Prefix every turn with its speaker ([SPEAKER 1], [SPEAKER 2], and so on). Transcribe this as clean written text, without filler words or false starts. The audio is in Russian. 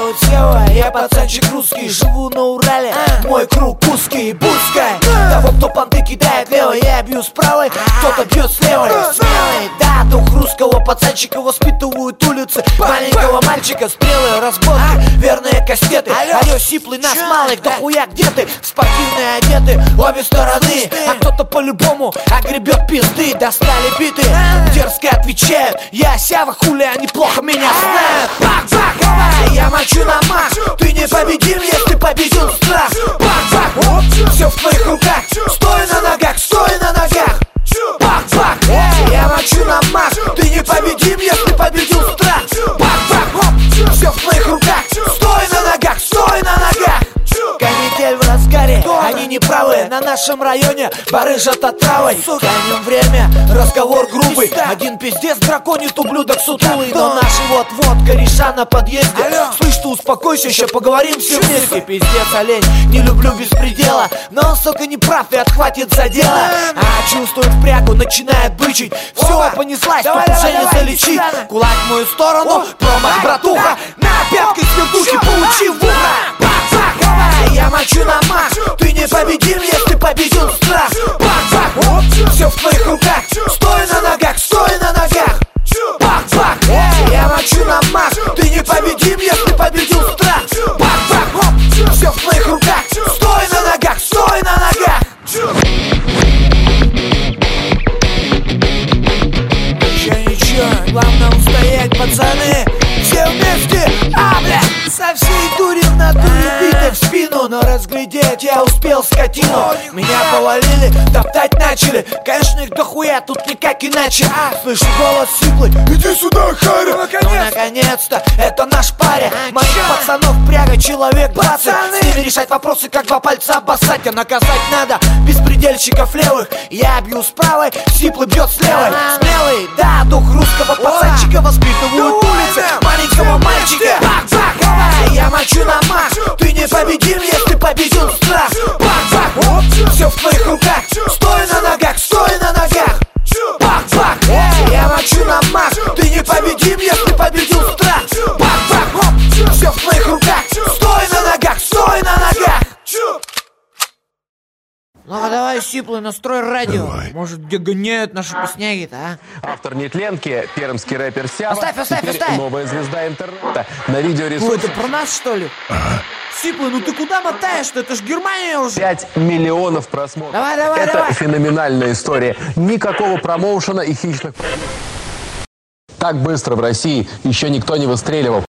[SPEAKER 1] зовут Сева, я пацанчик русский. Живу на Урале, мой круг узкий. Пускай того, кто понты кидает левой, я бью с правой, кто-то бьет с левой. Смелый, да, дух русского пацанчика воспитывают улицы маленького мальчика. Стрелы, разборки, верные кастеты. Алло, сиплый, нас малых, да хуя где ты? Спортивные одеты, обе стороны. А кто-то по-любому огребет пизды. Достали биты, дерзко отвечают: я Сява, хули, они плохо меня знают. Бах-бах, я мочу на мах. Ты не победим, если победил страх. Бах-бах, все в твоих руках. Стой на ногах, стой на ногах. Бах-бах, я мочу на мах. Ты не победим, если победил страх. Бах-бах, все в твоих руках. Стой на ногах, стой на ногах. Канитель в разгаре, они не правы. На нашем районе барыжат отравой. Тянем время, разговор грубый. Один пиздец драконит, ублюдок сутулый. Но наши вот-вот кореша на подъезде. Слышь, ты успокойся, еще поговорим все вместе. Пиздец, олень, не люблю беспредела, но он, сука, не прав и отхватит за дело. А чувствует прягу, начинает бычить. Все, понеслась, тут уже не залечить. Кулак в мою сторону, промах, братуха. На пяткой с вертухи получи в ухо. Я мочу на мах. Ты не победим, если победил страх. Бах-бах, все в твоих руках. Стой на ногах, стой на ногах. Бах-бах, я мочу на мах. Ты не победим, если победил страх. Бах-бах, все в твоих руках. Стой на ногах, стой на ногах. Ничего, главное устоять, пацаны. Все вместе, бля. Со всей дури в натуре биты в спину. Но разглядеть я успел скотину. Меня повалили, топтать начали. Конечно, их дохуя, тут никак иначе. Слышу голос сиплый: иди сюда, Харя. Ну наконец-то, это наш паря. Моих пацанов пряга, человек 20. С ними решать вопросы, как два пальца обоссать. А наказать надо беспредельщиков левых. Я бью с правой, сиплый бьет с левой. Смелый, да, дух русского пацанчика воспитывают улицы маленького мальчика. Я мочу на мах. Ты не победим, если победил страх. Бах-бах, все в твоих руках. Стой на ногах, стой на ногах. Бах-бах, я мочу на мах. Ты не победим, если победил страх. Бах-бах, все в твоих руках. Стой на ногах, стой на ногах. Ну а давай, сиплый, настрой радио. Давай. Может, где гоняют наши песняги-то, а?
[SPEAKER 2] Автор нетленки, пермский рэпер Сява.
[SPEAKER 1] Оставь.
[SPEAKER 2] Новая звезда интернета. На видеоресурсе.
[SPEAKER 1] Это про нас, что ли? Ага. Сиплый, ну ты куда мотаешь-то? Это ж Германия уже. 5
[SPEAKER 2] миллионов просмотров.
[SPEAKER 1] Давай.
[SPEAKER 2] Это феноменальная история. Никакого промоушена и хищных... Так быстро в России еще никто не выстреливал.